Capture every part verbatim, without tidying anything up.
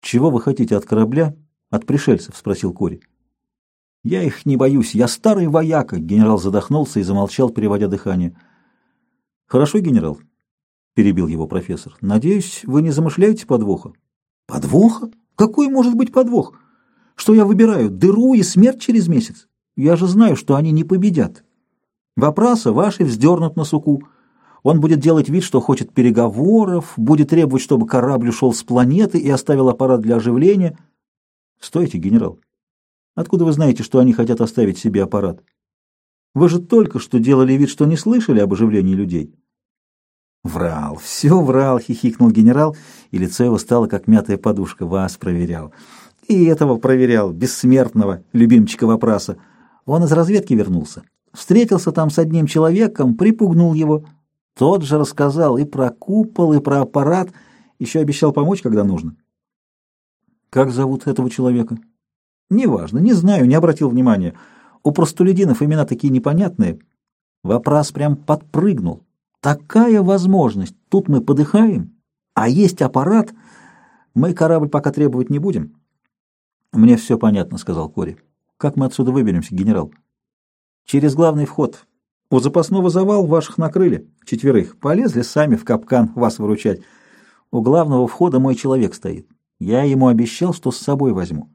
«Чего вы хотите от корабля, от пришельцев?» — спросил Кори. «Я их не боюсь, я старый вояка!» — генерал задохнулся и замолчал, переводя дыхание. «Хорошо, генерал», — перебил его профессор. «Надеюсь, вы не замышляете подвоха?» «Подвоха? Какой может быть подвох? Что я выбираю, дыру и смерть через месяц? Я же знаю, что они не победят. Вопросы ваши вздернут на суку. Он будет делать вид, что хочет переговоров, будет требовать, чтобы корабль ушел с планеты и оставил аппарат для оживления». «Стойте, генерал. Откуда вы знаете, что они хотят оставить себе аппарат? Вы же только что делали вид, что не слышали об оживлении людей». «Врал, все врал», — хихикнул генерал, и лицо его стало, как мятая подушка. «Вас проверял. И этого проверял, бессмертного, любимчика вопроса. Он из разведки вернулся. Встретился там с одним человеком, припугнул его. Тот же рассказал и про купол, и про аппарат, еще обещал помочь, когда нужно». «Как зовут этого человека?» «Неважно, не знаю, не обратил внимания. У простолюдинов имена такие непонятные». Вопрос прям подпрыгнул. «Такая возможность! Тут мы подыхаем, а есть аппарат. Мы корабль пока требовать не будем». «Мне все понятно», — сказал Кори. «Как мы отсюда выберемся, генерал?» «Через главный вход. У запасного завал ваших накрыли, четверых. Полезли сами в капкан вас выручать. У главного входа мой человек стоит. Я ему обещал, что с собой возьму».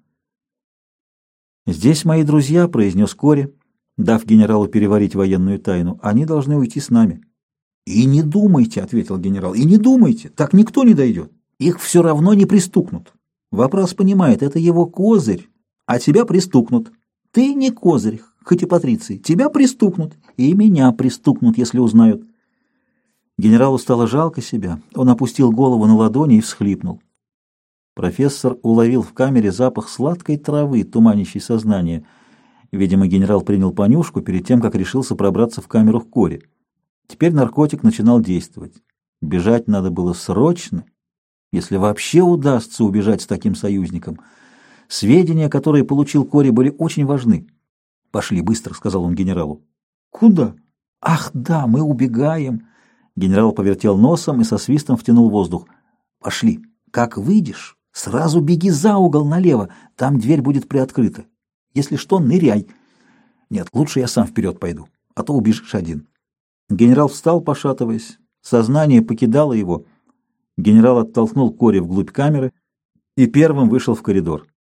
«Здесь мои друзья», — произнес Кори, дав генералу переварить военную тайну. «Они должны уйти с нами». «И не думайте», — ответил генерал, — «и не думайте, так никто не дойдет. Их все равно не пристукнут. Вопрос понимает, это его козырь, а тебя пристукнут. Ты не козырь, хоть и патриций, тебя пристукнут, и меня пристукнут, если узнают». Генералу стало жалко себя, он опустил голову на ладони и всхлипнул. Профессор уловил в камере запах сладкой травы, туманящей сознание. Видимо, генерал принял понюшку перед тем, как решился пробраться в камеру к Кори. Теперь наркотик начинал действовать. Бежать надо было срочно, если вообще удастся убежать с таким союзником. Сведения, которые получил Кори, были очень важны. «Пошли быстро», — сказал он генералу. «Куда?» «Ах, да, мы убегаем». Генерал повертел носом и со свистом втянул воздух. «Пошли. Как выйдешь, сразу беги за угол налево, там дверь будет приоткрыта. Если что, ныряй. Нет, лучше я сам вперед пойду, а то убежишь один». Генерал встал, пошатываясь. Сознание покидало его. Генерал оттолкнул Кори вглубь камеры и первым вышел в коридор.